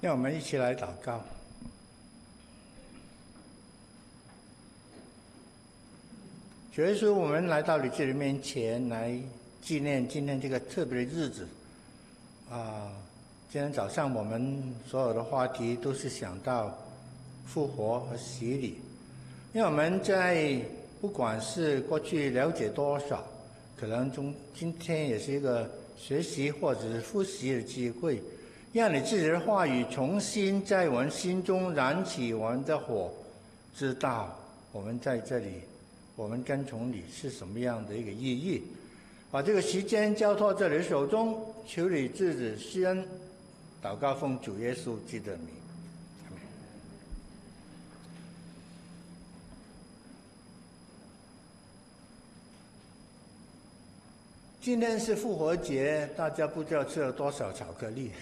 让我们一起来祷告。主耶稣，我们来到你这里面前来纪念今天这个特别的日子今天早上我们所有的话题都是想到复活和洗礼，因为我们在不管是过去了解多少，可能今天也是一个学习或者是复习的机会，让你自己的话语重新在我们心中燃起我们的火，知道我们在这里，我们跟从你是什么样的一个意义。把这个时间交托在你手中，求你自己施恩，祷告奉主耶稣基督的名。今天是复活节，大家不知道吃了多少巧克力。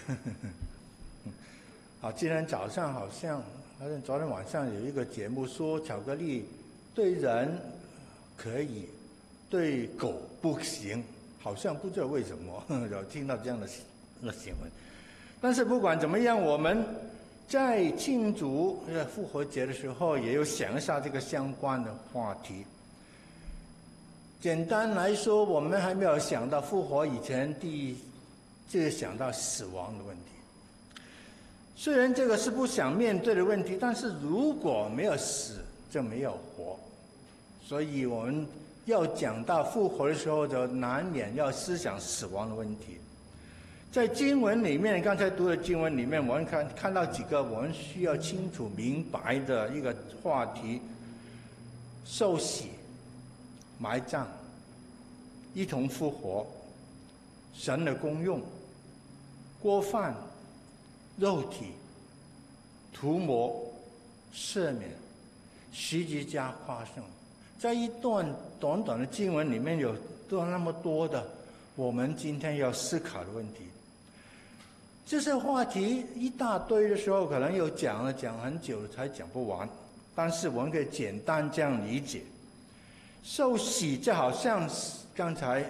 今天早上好像昨天晚上有一个节目说巧克力对人可以，对狗不行，好像不知道为什么有听到这样的新闻。但是不管怎么样，我们在庆祝复活节的时候，也有想一下这个相关的话题。简单来说，我们还没有想到复活以前，就是想到死亡的问题。虽然这个是不想面对的问题，但是如果没有死，就没有活。所以我们要讲到复活的时候，就难免要思想死亡的问题。在经文里面，刚才读的经文里面，我们看到几个我们需要清楚明白的一个话题：受洗、埋葬、一同复活、神的功用、过犯、肉体、涂抹、赦免、十字架夸胜。在一段短短的经文里面，有那么多的我们今天要思考的问题。这些话题一大堆的时候，可能有讲很久才讲不完，但是我们可以简单这样理解。受洗就好像刚才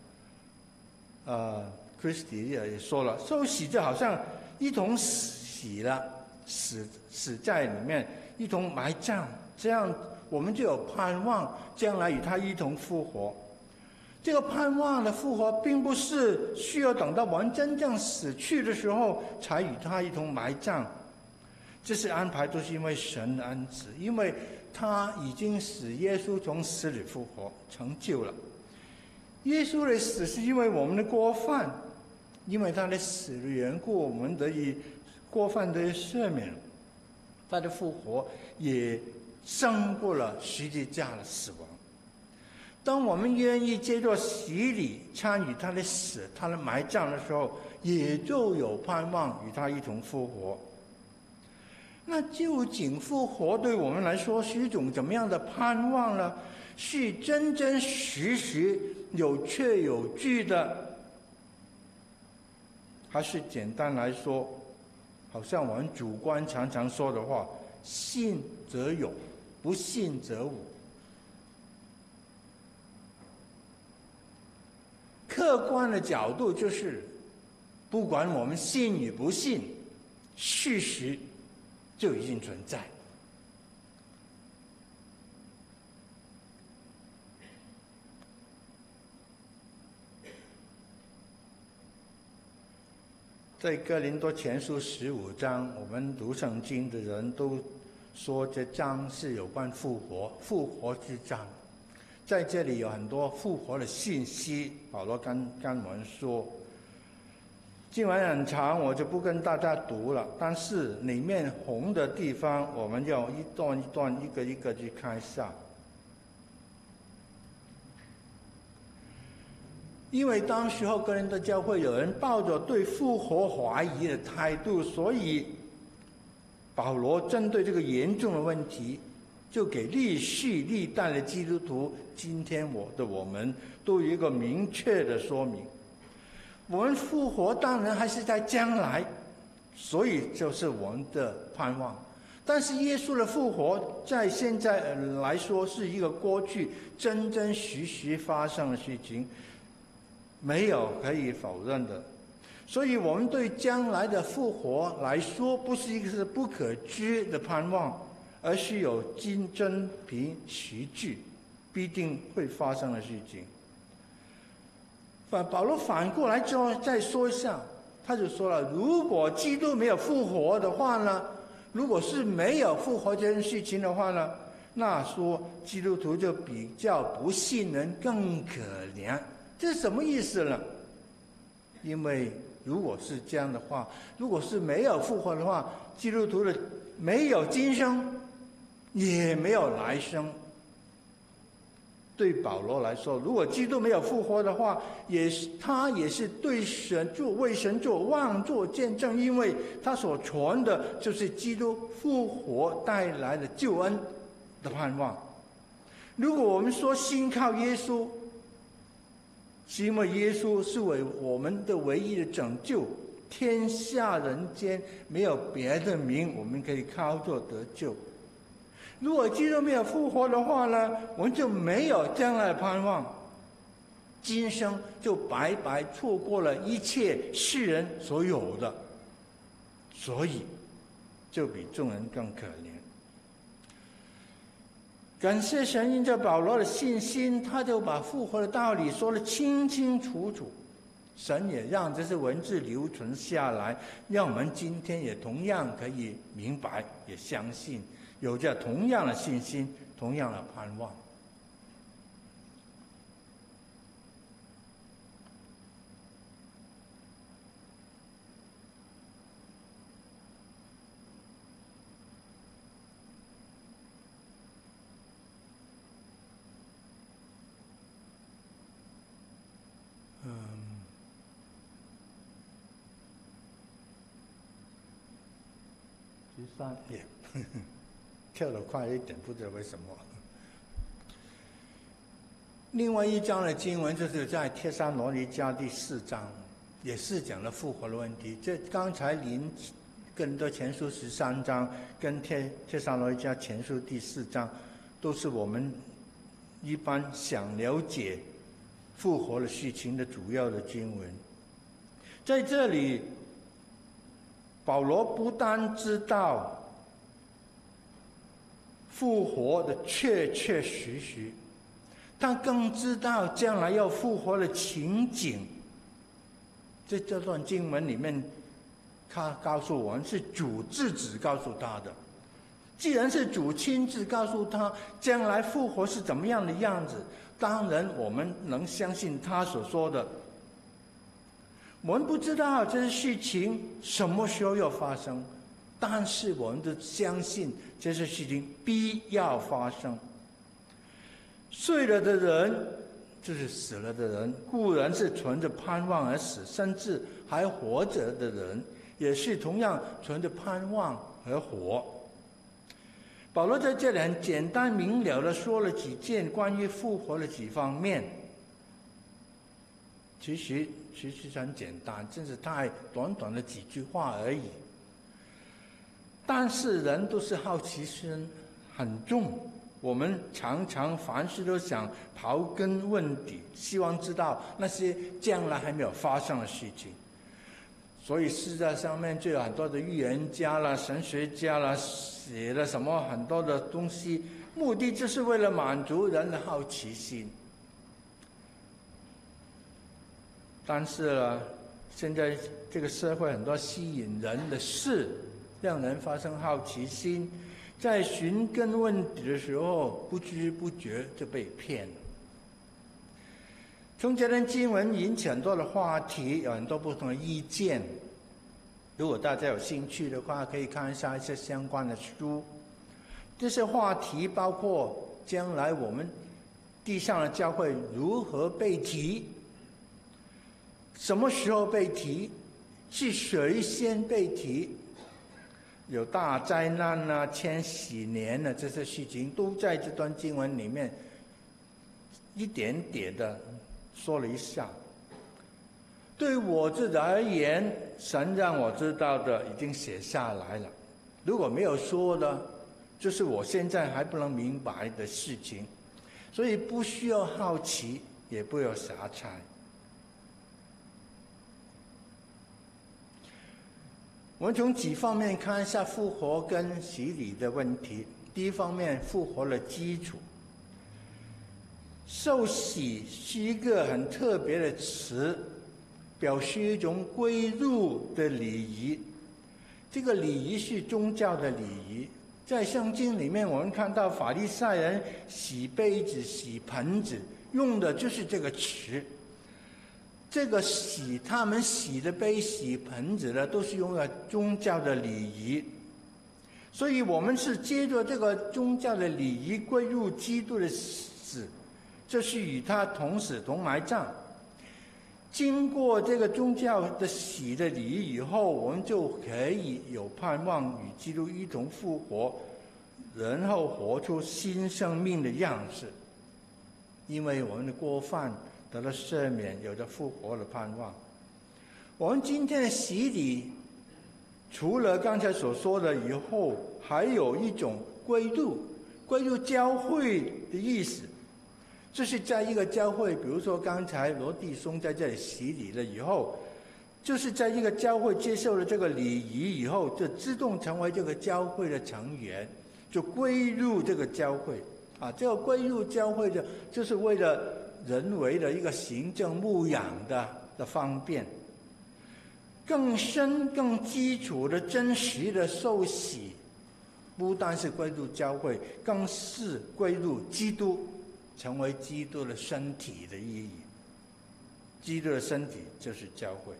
Christy 也说了，受洗就好像一同死了，死在里面，一同埋葬，这样我们就有盼望将来与他一同复活。这个盼望的复活并不是需要等到我们真正死去的时候才与他一同埋葬，这些安排都是因为神的恩赐，因为他已经使耶稣从死里复活，成就了。耶稣的死是因为我们的过犯，因为他的死的缘故，我们得以过犯得以赦免。他的复活也胜过了十字架的死亡。当我们愿意接受洗礼，参与他的死、他的埋葬的时候，也就有盼望与他一同复活。那究竟复活对我们来说是一种怎么样的盼望呢？是真真实实、有确有据的，还是简单来说，好像我们主观常常说的话：信则有，不信则无。客观的角度就是，不管我们信与不信，事实就已经存在。在哥林多前书15章，我们读圣经的人都说这章是有关复活之章。在这里有很多复活的信息，保罗跟我们说。经文很长，我就不跟大家读了，但是里面红的地方，我们要一段一段、一个一个去看一下。因为当时候哥林多教会有人抱着对复活怀疑的态度，所以保罗针对这个严重的问题，就给历世历代的基督徒，今天我们都有一个明确的说明。我们复活当然还是在将来，所以就是我们的盼望。但是耶稣的复活在现在来说是一个过去真真实实发生的事情，没有可以否认的。 所以我们对将来的复活来说，不是一个是不可知的盼望，而是有真凭实据必定会发生的事情。保罗反过来之后再说一下，他就说了，如果基督没有复活的话呢，如果是没有复活这件事情的话呢，那说基督徒就比较不信人更可怜。这是什么意思呢？因为如果是这样的话，如果是没有复活的话，基督徒的没有今生，也没有来生。对保罗来说，如果基督没有复活的话，他也是对神为神做妄作见证，因为他所传的就是基督复活带来的救恩的盼望。如果我们说信靠耶稣，是因为耶稣是为我们的唯一的拯救，天下人间没有别的名我们可以靠着得救。如果基督没有复活的话呢，我们就没有将来的盼望，今生就白白错过了一切世人所有的，所以就比众人更可怜。感谢神，因着保罗的信心，他就把复活的道理说得清清楚楚。神也让这些文字留存下来，让我们今天也同样可以明白，也相信，有着同样的信心，同样的盼望。13页，跳得快一点，不知道为什么。另外一章的经文就是在帖撒罗尼迦第4章，也是讲了复活的问题。这刚才林哥林多前书13章跟帖撒罗尼迦前书第4章，都是我们一般想了解复活的事情的主要的经文。在这里，保罗不单知道复活的确确实实，他更知道将来要复活的情景。在这段经文里面，他告诉我们是主自己告诉他的。既然是主亲自告诉他将来复活是怎么样的样子，当然我们能相信他所说的。我们不知道这些事情什么时候要发生，但是我们都相信这些事情必要发生。睡了的人就是死了的人，固然是存着盼望而死，甚至还活着的人也是同样存着盼望而活。保罗在这里很简单明了的说了几件关于复活的几方面，其实很简单，真是太短短的几句话而已。但是人都是好奇心很重，我们常常凡事都想刨根问底，希望知道那些将来还没有发生的事情。所以世界上面就有很多的预言家啦、神学家啦，写了什么很多的东西，目的就是为了满足人的好奇心。但是呢，现在这个社会很多吸引人的事，让人发生好奇心，在寻根问底的时候，不知不觉就被骗了。从这段经文引起很多的话题，有很多不同的意见。如果大家有兴趣的话，可以看一下一些相关的书。这些话题包括将来我们地上的教会如何被提，什么时候被提，是谁先被提，有大灾难啊、千禧年啊，这些事情都在这段经文里面一点点的说了一下。对我自己而言，神让我知道的已经写下来了，如果没有说的，就是我现在还不能明白的事情，所以不需要好奇，也不要瞎猜。 我们从几方面看一下复活跟洗礼的问题。第一方面，复活的基础。受洗是一个很特别的词，表示一种归入的礼仪。这个礼仪是宗教的礼仪，在圣经里面我们看到法利赛人洗杯子、洗盆子，用的就是这个词。这个洗，他们洗的杯、洗盆子呢，都是用了宗教的礼仪。所以我们是接着这个宗教的礼仪归入基督的死，这是与他同死同埋葬。经过这个宗教的洗的礼仪以后，我们就可以有盼望与基督一同复活，然后活出新生命的样式。因为我们的过犯得了赦免，有着复活的盼望。我们今天的洗礼，除了刚才所说的以后，还有一种归入教会的意思。这是在一个教会，比如说刚才罗弟兄在这里洗礼了以后，就是在一个教会接受了这个礼仪以后，就自动成为这个教会的成员，就归入这个教会啊。这个归入教会的，就是为了人为的一个行政牧养的方便。更深、更基础的、真实的受洗，不单是归入教会，更是归入基督，成为基督的身体的意义。基督的身体就是教会。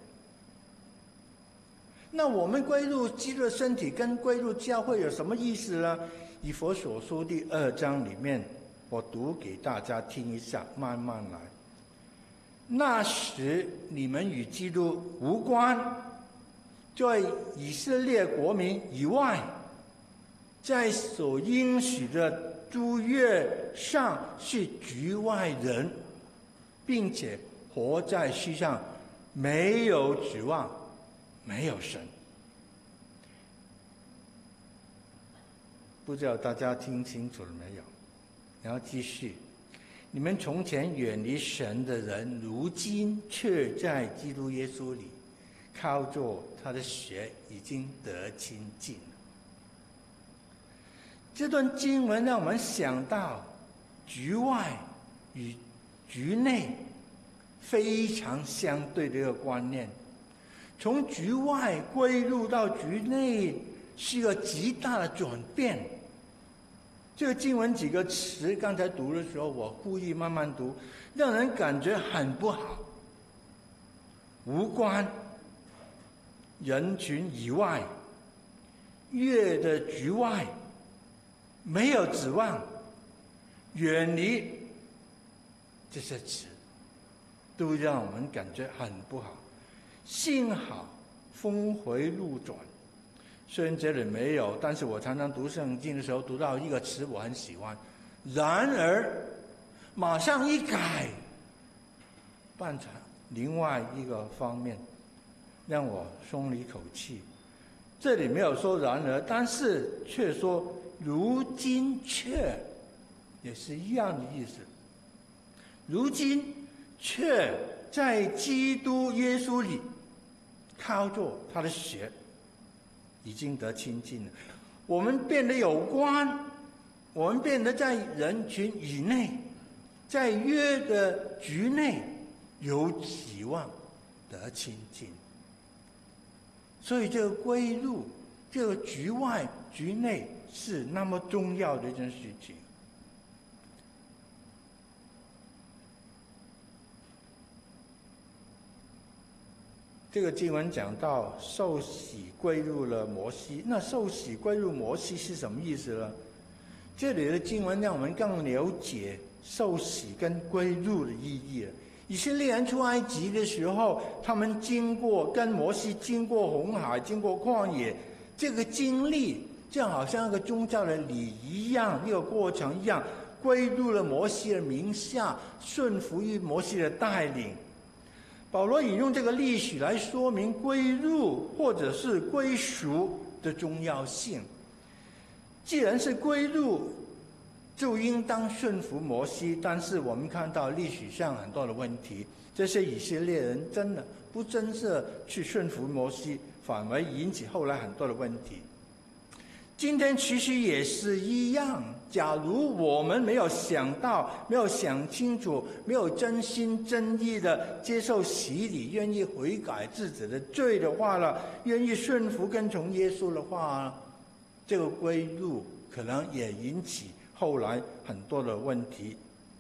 那我们归入基督的身体跟归入教会有什么意思呢？以弗所书第2章里面，我读给大家听一下，慢慢来。那时你们与基督无关，在以色列国民以外，在所应许的诸约上是局外人，并且活在世上没有指望，没有神。不知道大家听清楚了没有？然后继续，你们从前远离神的人，如今却在基督耶稣里，靠着他的血已经得亲近了。这段经文让我们想到局外与局内非常相对的一个观念。从局外归入到局内是一个极大的转变。这个经文几个词，刚才读的时候我故意慢慢读，让人感觉很不好。无关，人群以外，约的局外，没有指望，远离，这些词都让我们感觉很不好。幸好峰回路转，虽然这里没有，但是我常常读圣经的时候读到一个词我很喜欢，然而马上一改，办成另外一个方面，让我松了一口气。这里没有说然而，但是却说如今却，也是一样的意思。如今却在基督耶稣里，靠着他的血已经得亲近了。我们变得有关，我们变得在人群以内，在约的局内有指望得亲近。所以这个归入，这个局外局内是那么重要的一件事情。这个经文讲到受洗归入了摩西，那受洗归入摩西是什么意思呢？这里的经文让我们更了解受洗跟归入的意义了。以色列人出埃及的时候，他们跟摩西经过红海，经过旷野，这个经历就好像一个宗教的礼仪一样，一个过程一样，归入了摩西的名下，顺服于摩西的带领。保罗引用这个历史来说明归入或者是归属的重要性。既然是归入，就应当顺服摩西，但是我们看到历史上很多的问题，这些以色列人真的不真正去顺服摩西， 反而引起后来很多的问题。今天其实也是一样，假如我们没有想到、没有想清楚、没有真心真意的接受洗礼，愿意悔改自己的罪的话了，愿意顺服跟从耶稣的话，这个归入可能也引起后来很多的问题。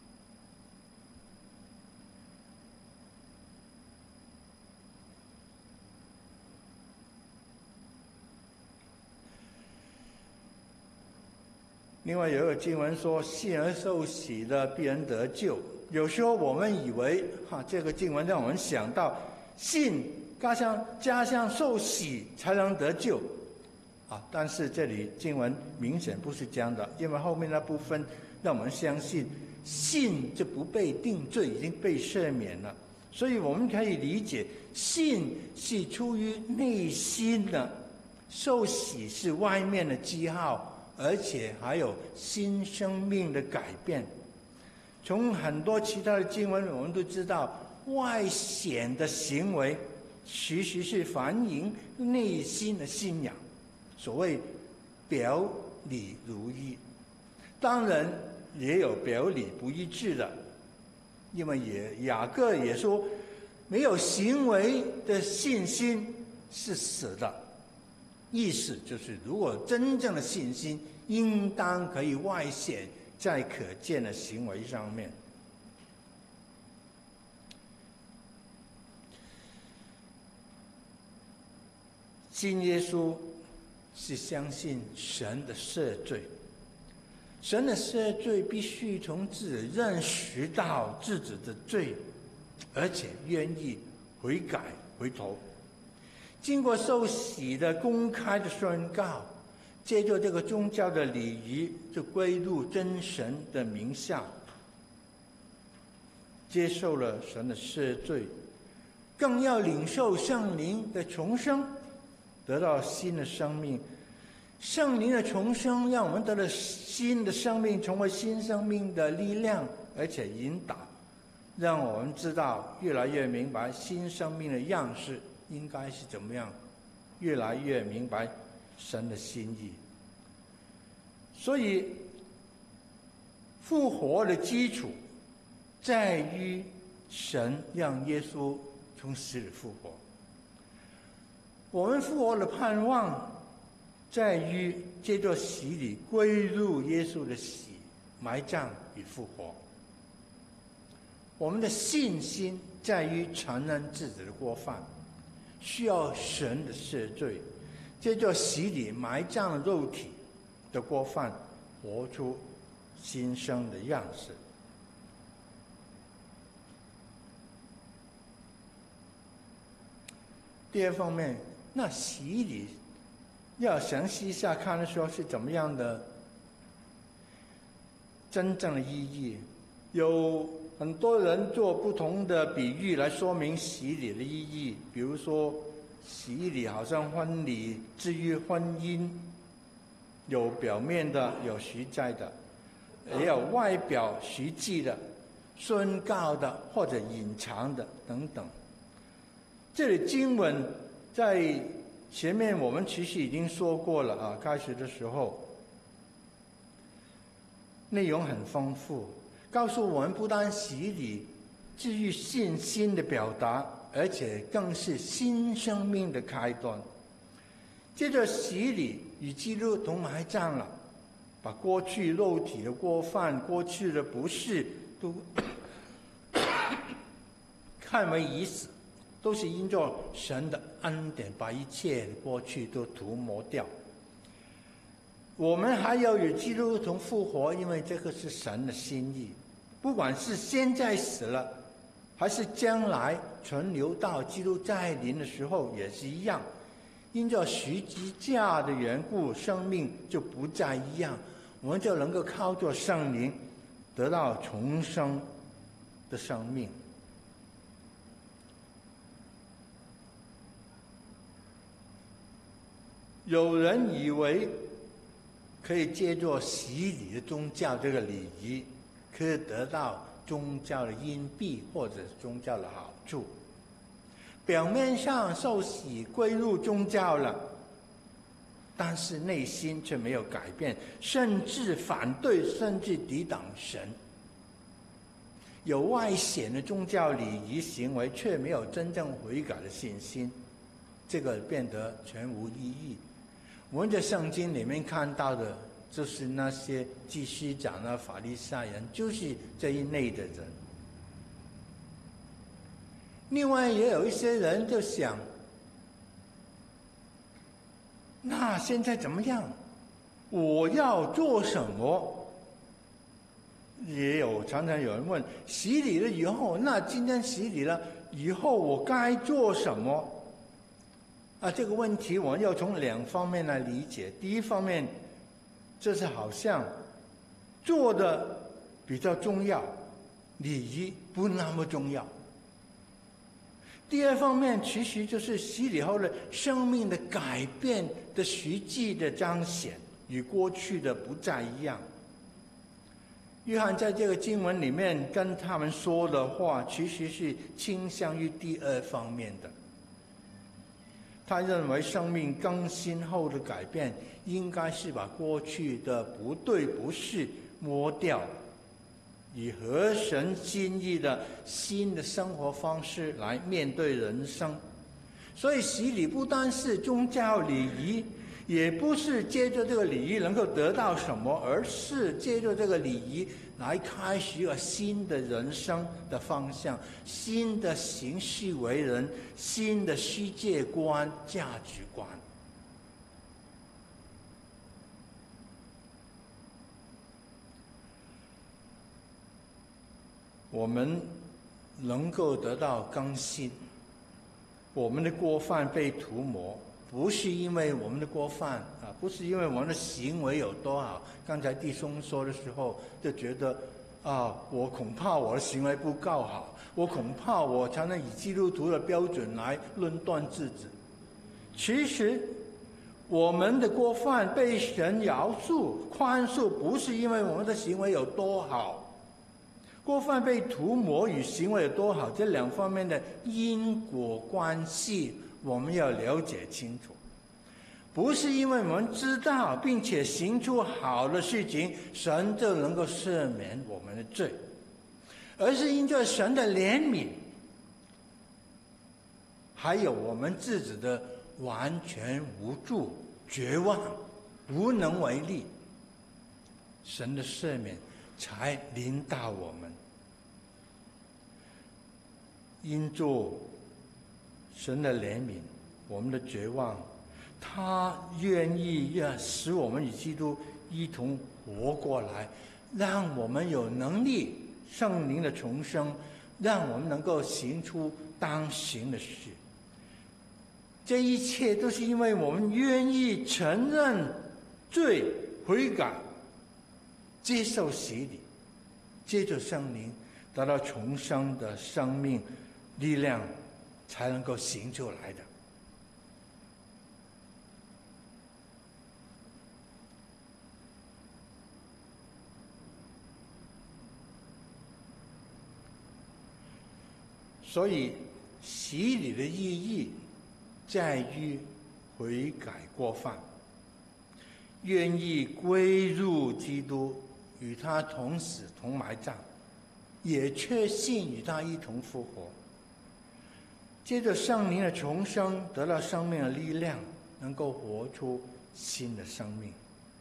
另外有一个经文说，信而受洗的必然得救。有时候我们以为这个经文让我们想到信加上受洗才能得救但是这里经文明显不是这样的，因为后面那部分让我们相信信就不被定罪，已经被赦免了。所以我们可以理解，信是出于内心的，受洗是外面的记号，而且还有新生命的改变。从很多其他的经文我们都知道，外显的行为其实是反映内心的信仰，所谓表里如一。当然也有表里不一致的，因为雅各也说，没有行为的信心是死的。意思就是，如果真正的信心应当可以外显在可见的行为上面。信耶稣是相信神的赦罪，神的赦罪必须从自己认识到自己的罪，而且愿意悔改回头。经过受洗的公开的宣告，借助这个宗教的礼仪，就归入真神的名下，接受了神的赦罪，更要领受圣灵的重生，得到新的生命。圣灵的重生让我们得了新的生命，成为新生命的力量，而且引导，让我们知道越来越明白新生命的样式应该是怎么样，越来越明白神的心意。所以复活的基础在于神让耶稣从死里复活，我们复活的盼望在于借着洗礼归入耶稣的死、埋葬与复活。我们的信心在于承认自己的过犯，需要神的赦罪，借着洗礼埋葬了肉体的过犯，活出新生的样式。第二方面，那洗礼要详细一下看的时候是怎么样的真正的意义。有很多人做不同的比喻来说明洗礼的意义，比如说洗礼好像婚礼至于婚姻，有表面的，有实在的，也有外表实际的、宣告的或者隐藏的等等。这里经文在前面我们其实已经说过了开始的时候内容很丰富，告诉我们不单洗礼至于信心的表达，而且更是新生命的开端。接着洗礼与基督同埋葬了，把过去肉体的过犯、过去的不是都看为已死，都是因着神的恩典把一切的过去都涂抹掉。我们还要与基督同复活，因为这个是神的心意，不管是现在死了，还是将来存留到基督再临的时候也是一样。因着十字架的缘故，生命就不再一样，我们就能够靠着圣灵得到重生的生命。有人以为可以借助洗礼的宗教这个礼仪，可以得到宗教的荫庇或者宗教的好处。 表面上受洗归入宗教了，但是内心却没有改变，甚至反对，甚至抵挡神。有外显的宗教礼仪行为，却没有真正悔改的信心，这个变得全无意义。我们在圣经里面看到的，就是那些祭司长啊、法利赛人，就是这一类的人。另外也有一些人就想，那现在怎么样？我要做什么？也有常常有人问，洗礼了以后，那今天洗礼了以后，我该做什么？这个问题我们要从两方面来理解。第一方面，这是好像做的比较重要，礼仪不那么重要。第二方面，其实就是洗礼后的生命的改变的实际的彰显，与过去的不再一样。约翰在这个经文里面跟他们说的话，其实是倾向于第二方面的。他认为生命更新后的改变，应该是把过去的不对不是抹掉，以合神心意的新的生活方式来面对人生。所以洗礼不单是宗教礼仪，也不是借着这个礼仪能够得到什么，而是借着这个礼仪来开始一个新的人生的方向，新的行事为人，新的世界观、价值观。我们能够得到更新，我们的过犯被涂抹，不是因为我们的过犯不是因为我们的行为有多好。刚才弟兄说的时候，就觉得我恐怕我的行为不够好，我恐怕我才能以基督徒的标准来论断自己。其实我们的过犯被神饶恕、宽恕，不是因为我们的行为有多好。过犯被涂抹与行为有多好，这两方面的因果关系我们要了解清楚。不是因为我们知道并且行出好的事情，神就能够赦免我们的罪，而是因着神的怜悯，还有我们自己的完全无助、绝望、无能为力，神的赦免才临到我们。因着神的怜悯，我们的绝望，他愿意使我们与基督一同活过来，让我们有能力圣灵的重生，让我们能够行出当行的事。这一切都是因为我们愿意承认罪、悔改，接受洗礼，接受圣灵，得到重生的生命力量，才能够行出来的。所以洗礼的意义在于悔改过犯，愿意归入基督，与他同死同埋葬，也确信与他一同复活。接着圣灵的重生，得到生命的力量，能够活出新的生命。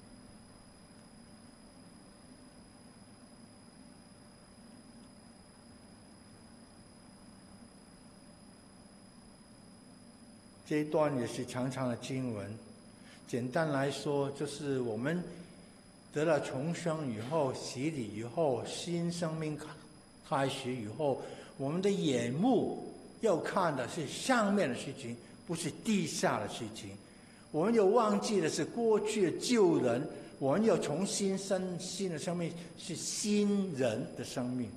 这一段也是长长的经文，简单来说，就是我们得了重生以后，洗礼以后，新生命开始以后，我们的眼目要看的是上面的事情，不是地下的事情。我们又忘记的是过去的旧人，我们要重新生新的生命，是新人的生命。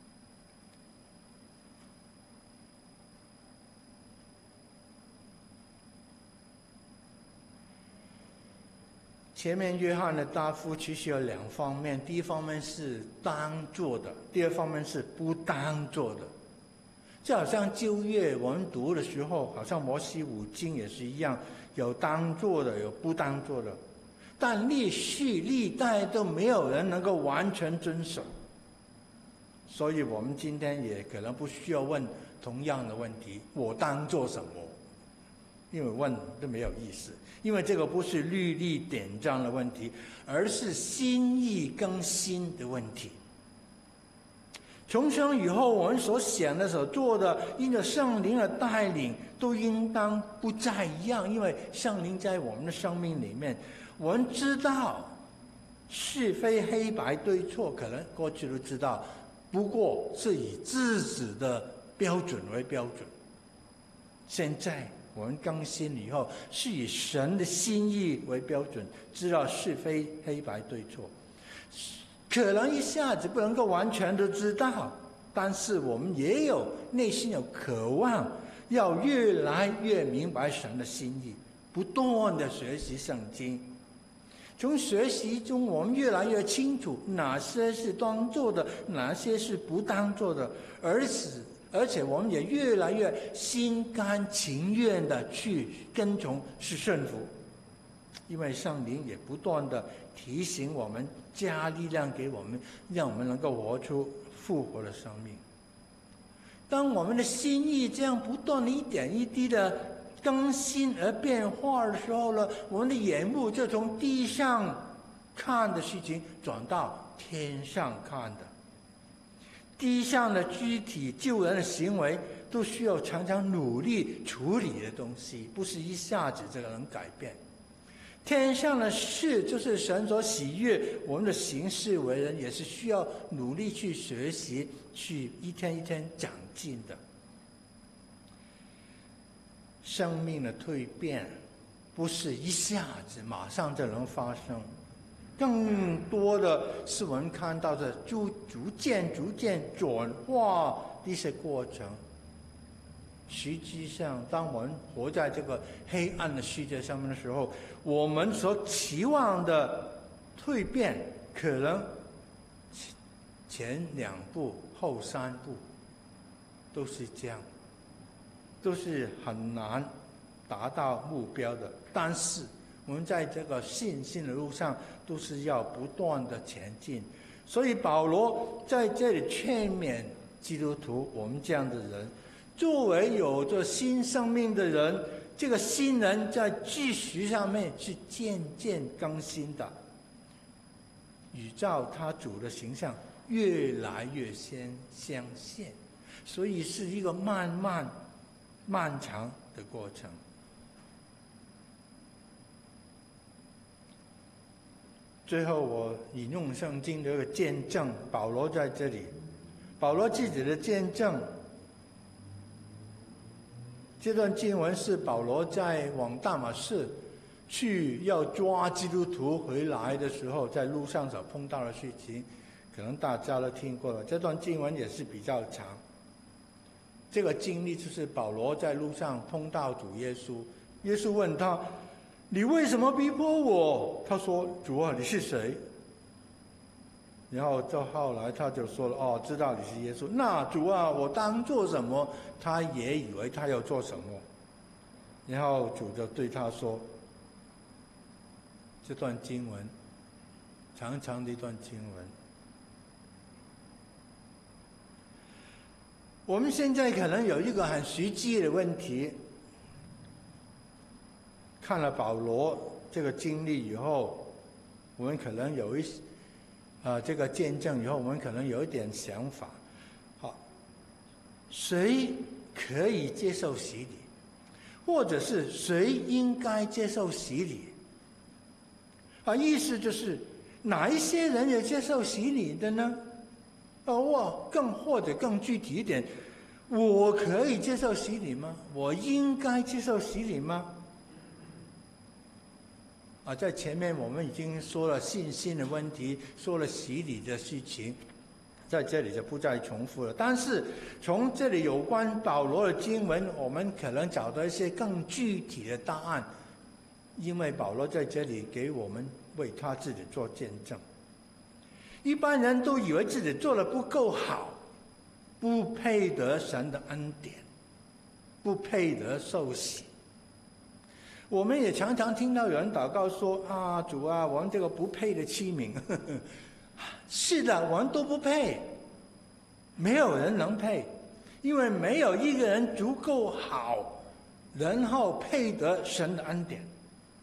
前面约翰的答复其实有两方面，第一方面是当做的，第二方面是不当做的。 就好像旧约我们读的时候，好像摩西五经也是一样，有当做的，有不当做的，但历世历代都没有人能够完全遵守。所以我们今天也可能不需要问同样的问题，我当做什么？因为问都没有意思，因为这个不是律例典章的问题，而是心意更新的问题。重生以后，我们所想的、所做的，因着圣灵的带领，都应当不再一样。因为圣灵在我们的生命里面，我们知道是非黑白对错，可能过去都知道，不过是以自己的标准为标准。现在我们更新以后，是以神的心意为标准，知道是非黑白对错。可能一下子不能够完全都知道，但是我们也有内心有渴望，要越来越明白神的心意，不断的学习圣经。从学习中，我们越来越清楚哪些是当做的，哪些是不当做的，而且我们也越来越心甘情愿的去跟从，是顺服。因为圣灵也不断的提醒我们，加力量给我们，让我们能够活出复活的生命。当我们的心意这样不断的一点一滴的更新而变化的时候呢，我们的眼目就从地上看的事情转到天上看的。地上的肢体救人的行为都需要常常努力处理的东西，不是一下子这个能改变。天上的事就是神所喜悦，我们的行事为人也是需要努力去学习，去一天一天长进的。生命的蜕变不是一下子马上就能发生，更多的是我们看到的逐渐转化的一些过程。实际上，当我们活在这个黑暗的世界上面的时候，我们所期望的蜕变，可能前2步后3步都是这样，都是很难达到目标的。但是我们在这个信心的路上，都是要不断的前进。所以保罗在这里劝勉基督徒，我们这样的人，作为有着新生命的人，这个新人在知识上面是渐渐更新的，与照他主的形象越来越相像，所以是一个漫长的过程。最后我引用圣经的一个见证，保罗在这里，保罗自己的见证。这段经文是保罗在往大马士去要抓基督徒回来的时候，在路上所碰到的事情，可能大家都听过了。这段经文也是比较长。这个经历就是保罗在路上碰到主耶稣，耶稣问他：“你为什么逼迫我？”他说：“主啊，你是谁？”然后到后来他就说了：“哦，知道你是耶稣。那主啊，我当做什么？”他也以为他要做什么，然后主就对他说：“这段经文，长长的一段经文。我们现在可能有一个很实际的问题，看了保罗这个经历以后，我们可能有这个见证以后，我们可能有一点想法。好，谁可以接受洗礼，或者是谁应该接受洗礼？意思就是哪一些人也接受洗礼的呢？或者更具体一点，我可以接受洗礼吗？我应该接受洗礼吗？在前面我们已经说了信心的问题，说了洗礼的事情，在这里就不再重复了。但是从这里有关保罗的经文，我们可能找到一些更具体的答案，因为保罗在这里给我们为他自己做见证。一般人都以为自己做得不够好， 不配得神的恩典，不配得受洗。我们也常常听到有人祷告说：“啊，主啊，我们这个不配的器皿。”是的，我们都不配，没有人能配，因为没有一个人足够好，然后配得神的恩典。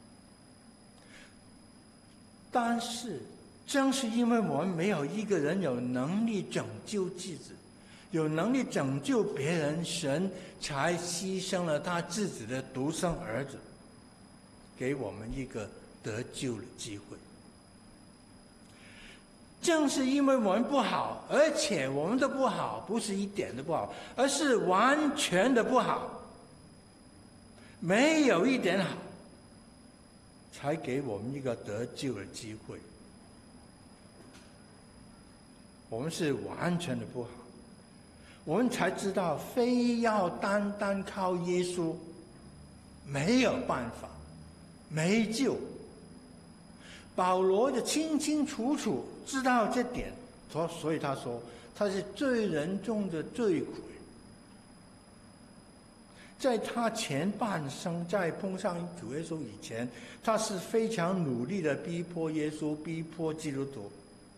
但是，正是因为我们没有一个人有能力拯救自己，有能力拯救别人，神才牺牲了他自己的独生儿子，给我们一个得救的机会。正是因为我们不好，而且我们的不好不是一点都不好，而是完全的不好，没有一点好，才给我们一个得救的机会。我们是完全的不好，我们才知道非要单单靠耶稣没有办法，没救。保罗就清清楚楚知道这点，所以他说他是罪人中的罪鬼。在他前半生，在碰上主耶稣以前，他是非常努力的逼迫耶稣，逼迫基督徒。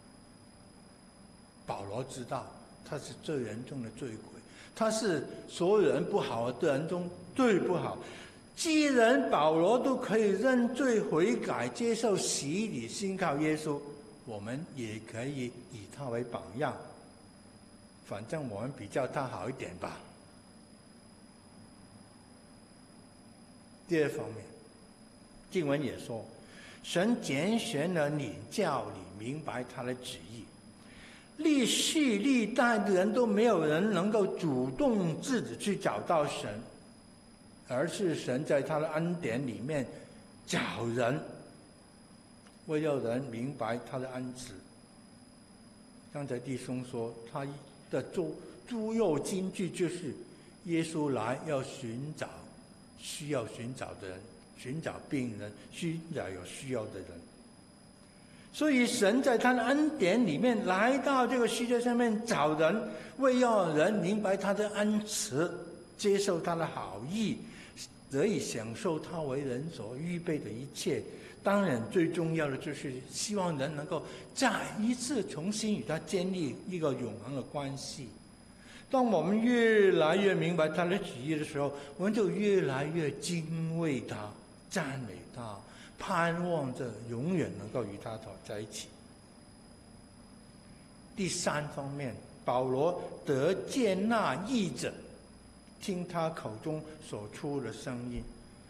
保罗知道他是罪人中的罪鬼，他是所有人不好的人中最不好。既然保罗都可以认罪悔改，接受洗礼，信靠耶稣，我们也可以以他为榜样，反正我们比较他好一点吧。第二方面，经文也说，神拣选了你，叫你明白他的旨意。历世历代的人都没有人能够主动自己去找到神，而是神在他的恩典里面找人，为了人明白他的恩慈。刚才弟兄说他的主要金句就是耶稣来要寻找需要寻找的人，寻找病人，寻找有需要的人。所以神在他的恩典里面来到这个世界上面找人，为要人明白他的恩慈，接受他的好意，得以享受他为人所预备的一切。当然最重要的就是希望人能够再一次重新与他建立一个永恒的关系。当我们越来越明白他的旨意的时候，我们就越来越敬畏他，赞美他，盼望着永远能够与他在一起。第三方面，保罗得接纳译者，听他口中所出的声音。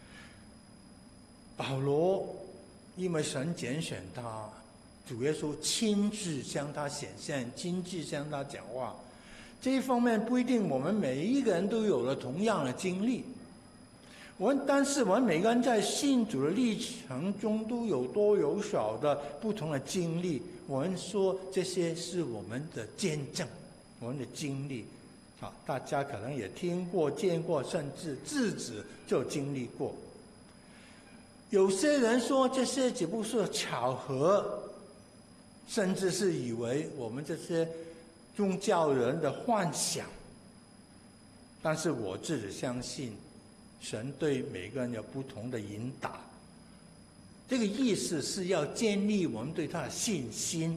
保罗因为神拣选他，主耶稣亲自向他显现，亲自向他讲话。这一方面不一定我们每一个人都有了同样的经历，但是我们每个人在信主的历程中都有多有少的不同的经历。我们说这些是我们的见证，我们的经历。好，大家可能也听过、见过，甚至自己就经历过。有些人说这些只不过是巧合，甚至是以为我们这些宗教人的幻想。但是我自己相信，神对每个人有不同的引导。这个意思是要建立我们对他的信心。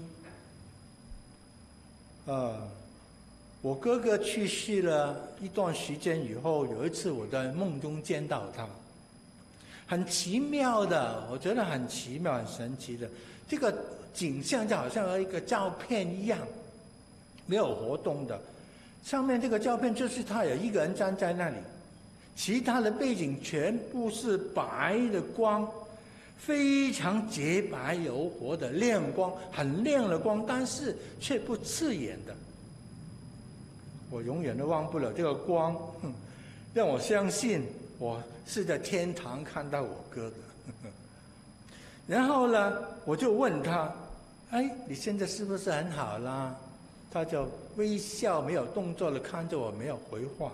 我哥哥去世了一段时间以后，有一次我在梦中见到他，很奇妙的，我觉得很奇妙、很神奇的，这个景象就好像一个照片一样，没有活动的。上面这个照片就是他有一个人站在那里，其他的背景全部是白的光，非常洁白柔和的亮光，很亮的光，但是却不刺眼的。我永远都忘不了这个光，让我相信我是在天堂看到我哥哥。然后呢，我就问他：“哎，你现在是不是很好啦？”他就微笑，没有动作的看着我，没有回话。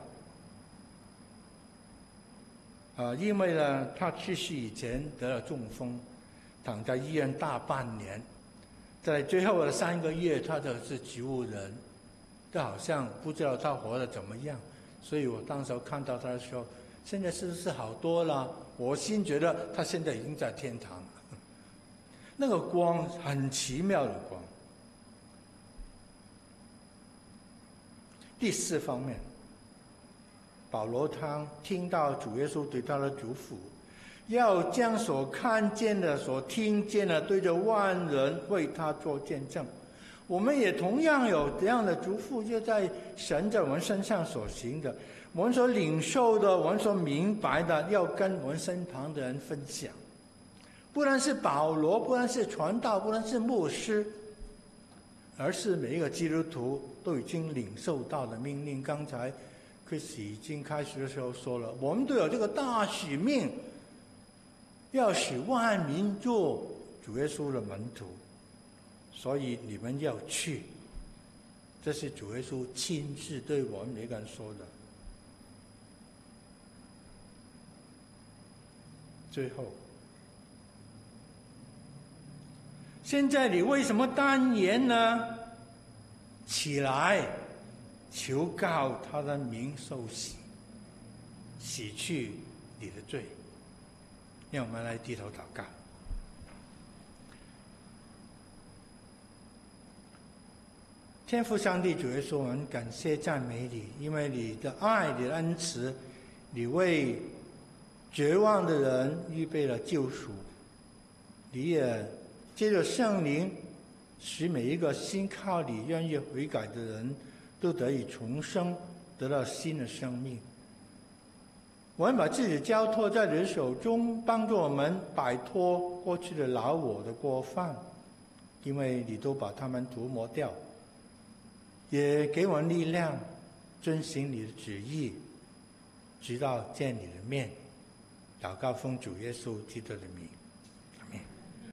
因为呢，他去世以前得了中风，躺在医院大半年，在最后的3个月，他就是植物人。 都好像不知道他活得怎么样。所以我当时看到他的时候，现在是不是好多了？我心觉得他现在已经在天堂了。那个光很奇妙的光。第4方面，保罗他听到主耶稣对他的嘱咐，要将所看见的、所听见的，对着万人为他做见证。我们也同样有这样的嘱咐，就在神在我们身上所行的，我们所领受的，我们所明白的，要跟我们身旁的人分享。不然是保罗，不然是传道，不然是牧师，而是每一个基督徒都已经领受到的命令。刚才Chris已经开始的时候说了，我们都有这个大使命，要使万民做主耶稣的门徒。所以你们要去，这是主耶稣亲自对我们每个人说的。最后，现在你为什么单言呢？起来，求告他的名受洗，洗去你的罪。让我们来低头祷告。天父上帝主耶稣，我们感谢赞美你，因为你的爱，你的恩慈，你为绝望的人预备了救赎，你也借着圣灵，使每一个信靠你、愿意悔改的人都得以重生，得到新的生命。我们把自己交托在你的手中，帮助我们摆脱过去的老我的过犯，因为你都把他们涂抹掉，也给我们力量，遵行你的旨意，直到见你的面。祷告奉主耶稣基督的名。